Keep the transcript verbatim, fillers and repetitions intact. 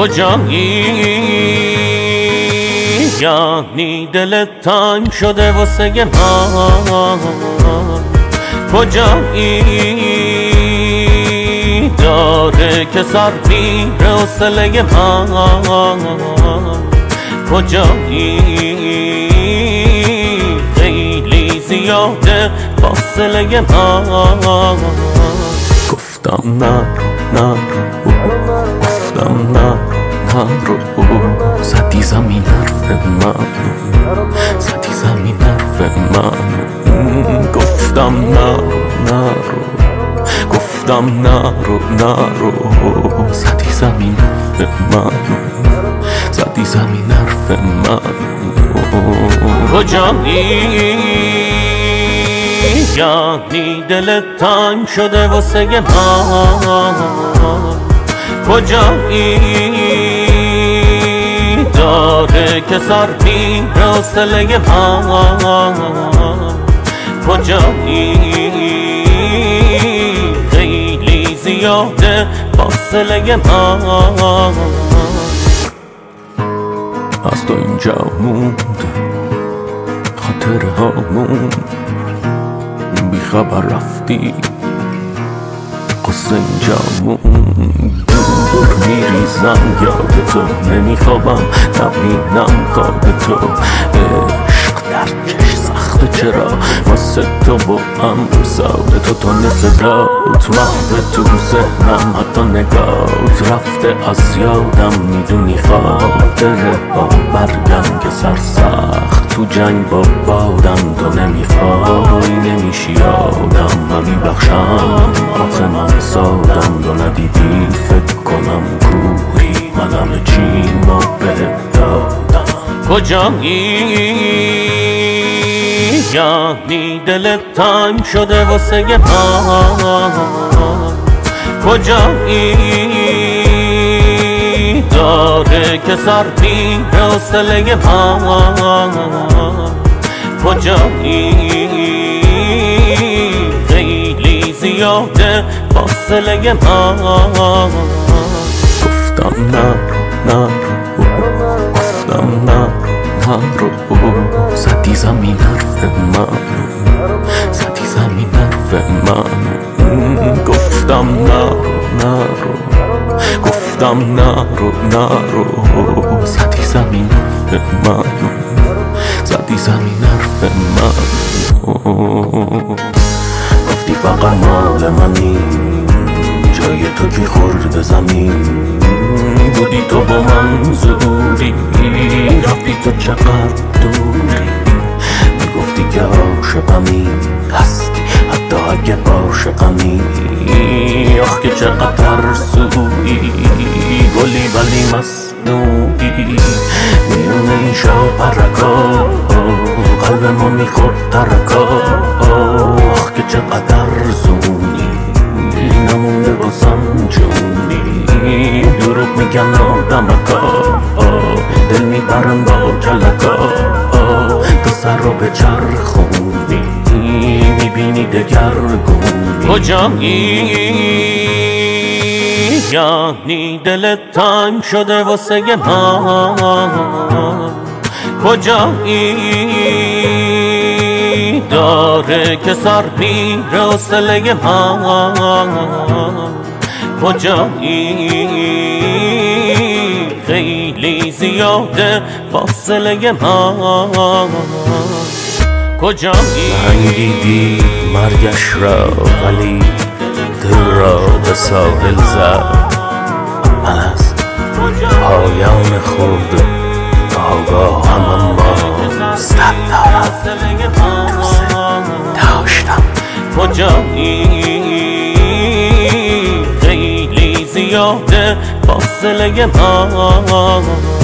کجایی؟ یعنی دلت تنگ شده واسه من. کجایی؟ داره که سر میره حوصله من. کجایی؟ خیلی زیاده فاصله من. گفتم نرو نرو، گفتم نرو نرو، زدی زمین حرف من، زدی زمین حرف من. گفتم نرو نرو، گفتم نرو نرو، زدی زمین حرف من، زدی زمین حرف من. کجایی؟ یعنی دلت تنگ شده واسه من. کجایی؟ داره که سر میره حوصله من. کجایی؟ خیلی زیاده فاصله من. از تو اینجا موند خاطره ها موند، بی خبر رفتی قصه اینجا موند. دور میریزم یاد تو، نمیخوابم نبینم خواب تو. عشق در چش سخته چرا واسه تو و هم ساده تو. تو نصدات محو تو ذهنم، حتی نگات رفته از یادم. میدونی خاطره ها برگم که سرسخت تو جنگ با بادم. تو نمیخوای نمیشی آدم، من میبخشم آخه من سادم. تو ندیدی فکر کنم کوری، من همه چیمو بهت دادم. کجایی؟ یعنی دلت تنگ شده واسه من. کجایی؟ داره که سر میره حوصله من. کجایی؟ خیلی زیاده فاصله من. گفتم نرو نرو، گفتم نرو نرو، زدی زمین حرف من، زدی زمین حرف من. گفتم نرو نرو، گفتم نرو نرو، زدی زمین حرف من، زدی زمین حرف من. گفتی فقط مال منی، جای تو کی خورد زمین. بودی تو با من زوری، رفتی تو چقدر دوری. میگفتی که عاشقمی هستی، حتی اگه عاشقمی. آخ که چقدر ترسویی، گلی ولی مصنوعی. میونه این شاپرکا قلب ما میخورد ترکا. آخ که چقدر زونی، نمونده بازم جونی. دروغ میگن آدمکا، دل میبرن با کلکا. تو سر رو به چرخونی، میبینی دگرگونی. کجایی؟ یعنی دلت تنگ شده واسه من. کجایی؟ داره که سر میره حوصله من. کجایی؟ خیلی زیاده فاصله من. کجایی؟ رنگیدی مرگش را، ولی دل را به ساحل زد. من از پایان خود آگاهم، اما صد دارم داشتم. کجایی؟ خیلی زیاده فاصله من.